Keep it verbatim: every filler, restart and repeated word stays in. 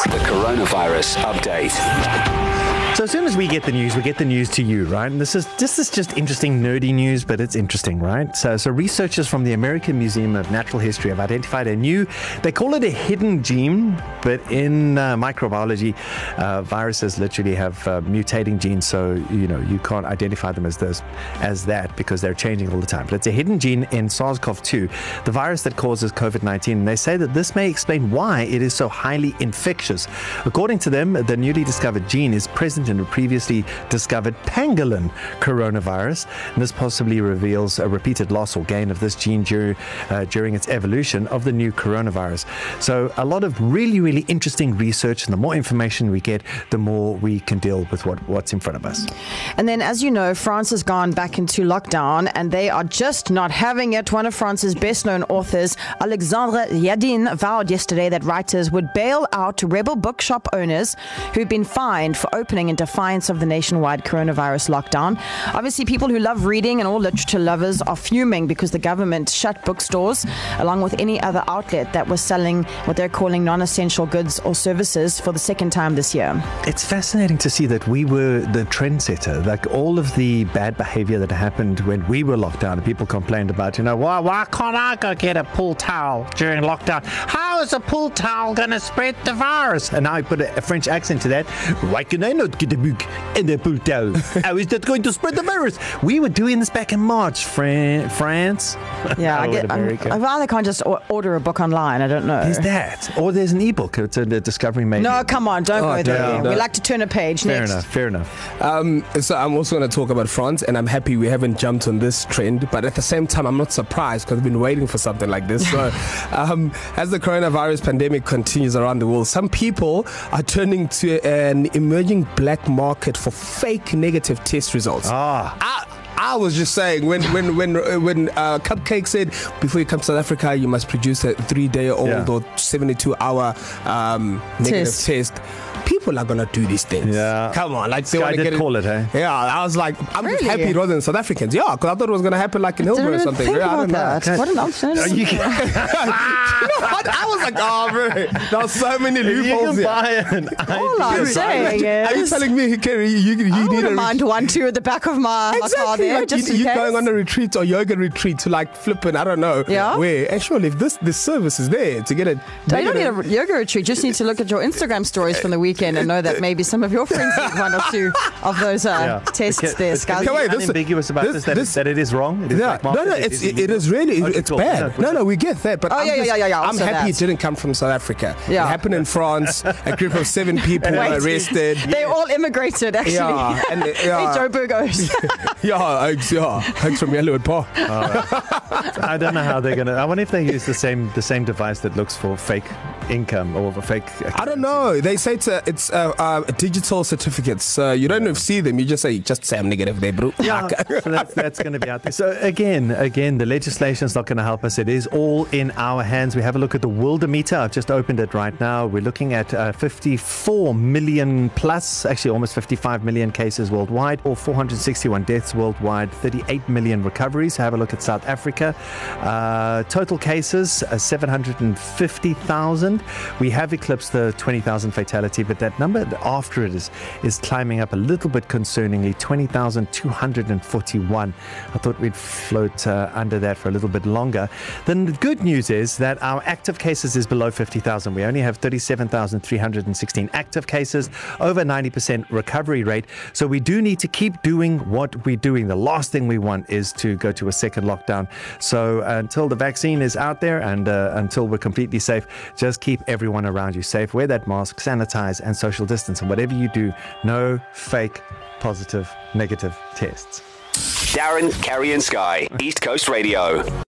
The coronavirus update. So as soon as we get the news, we get the news to you, right? And this is this is just interesting, nerdy news, but it's interesting, right? So, so researchers from the American Museum of Natural History have identified a new, they call it a hidden gene, but in uh, microbiology, uh, viruses literally have uh, mutating genes, so you know you can't identify them as those, as that because they're changing all the time. But it's a hidden gene in SARS-C o V two, the virus that causes COVID nineteen. And they say that this may explain why it is so highly infectious. According to them, the newly discovered gene is present in a previously discovered pangolin coronavirus. And this possibly reveals a repeated loss or gain of this gene dur- uh, during its evolution of the new coronavirus. So a lot of really, really interesting research, and the more information we get, the more we can deal with what, what's in front of us. And then, as you know, France has gone back into lockdown, and they are just not having it. One of France's best-known authors, Alexandre Yadin, vowed yesterday that writers would bail out rebel bookshop owners who've been fined for opening in defiance of the nationwide coronavirus lockdown. Obviously, people who love reading and all literature lovers are fuming because the government shut bookstores along with any other outlet that was selling what they're calling non-essential goods or services for the second time this year. It's fascinating to see that we were the trendsetter. Like all of the bad behavior that happened when we were locked down, and people complained about, you know, why, why can't I go get a pool towel during lockdown? How is a pool towel going to spread the virus? And now I put a, a French accent to that. Why can I not get a book and a pool towel? How is that going to spread the virus? We were doing this back in March, Fran- France. Yeah, I get, I'm, I rather can't just order a book online. I don't know. Is that? Or there's an ebook. It's a, a Discovery Made. No, come on, don't Oh, go there. no, no. We like to turn a page. Fair Next. enough, fair enough. Um, so I'm also going to talk about France, and I'm happy we haven't jumped on this trend, but at the same time, I'm not surprised because I've been waiting for something like this. So um, as the coronavirus pandemic continues around the world, some people are turning to an emerging black market for fake negative test results. Ah. I, I was just saying when when when uh, when uh, Cupcake said before you come to South Africa you must produce a three-day-old Yeah. or seventy-two hour um, negative Test. test. People are gonna do these things. Yeah. Come on, like they Sky want to did get call it, hey? Yeah, I was like, I'm just Really? happy it wasn't South Africans. Yeah, because I thought it was gonna happen like in Hillbrow or Didn't even something. think Yeah, I about don't know. that. What a nonsense. You can, You know what? I was like, oh, bro, there's so many you loopholes can here. buy an All I'm idea. saying Are you is, telling me, Kerry, you, you, you I need wouldn't a mind one, two at the back of my, my car Exactly, there, like just you, in you're case. going on a retreat or yoga retreat to like flipping, I don't know Yeah. where. And surely if this this service is there to get a No, you don't need a yoga retreat. You just need to look at your Instagram stories from the weekend and know that maybe some of your friends need one or two of those uh, Yeah. tests Okay, there, it's- Sky. Can Okay, we wait, be this- unambiguous about this- this, that, this- that it is wrong? It is Yeah, black no, market, no, it it's, is it, it illegal. is really, Okay, it's cool. bad. No, No, no, we get that, but Oh, I'm, yeah, just, yeah, yeah, yeah, I'm also happy that. it didn't come from South Africa. Yeah. It happened in France. A group of seven people were Wait. arrested. They all immigrated, actually. Yeah, and uh, yeah, Hey, Joe Burgos. yeah, thanks, yeah, thanks from Yellowwood Park. I don't know how they're going to... I wonder if they use the same the same device that looks for fake income or for fake... I don't know. They say it's, uh, it's uh, uh, digital certificates. Uh, you don't yeah. see them. You just say, just say I'm negative there, bro. Yeah, so that's, that's going to be out there. So again, again, the legislation's not going to help us. It is all in our hands. We have a look at the Worldometer. I've just opened it right now. We're looking at uh, fifty-four million plus, actually almost fifty-five million cases worldwide, or four hundred sixty-one deaths worldwide, thirty-eight million recoveries. Have a look at South Africa. Uh, total cases, uh, seven hundred fifty thousand. We have eclipsed the twenty thousand fatality, but that number after it is, is climbing up a little bit concerningly, twenty thousand two hundred forty-one. I thought we'd float uh, under that for a little bit longer. Then the good news is that our active cases is below fifty thousand. We only have thirty-seven thousand three hundred sixteen active cases, over ninety percent recovery rate. So we do need to keep doing what we're doing. The last thing we want is to go to a second lockdown. So uh, until the vaccine is out there and uh, until we're completely safe, just keep everyone around you safe. Wear that mask, sanitize, and social distance. And whatever you do, no fake positive, negative tests. Darren, Kerry and Sky, East Coast Radio.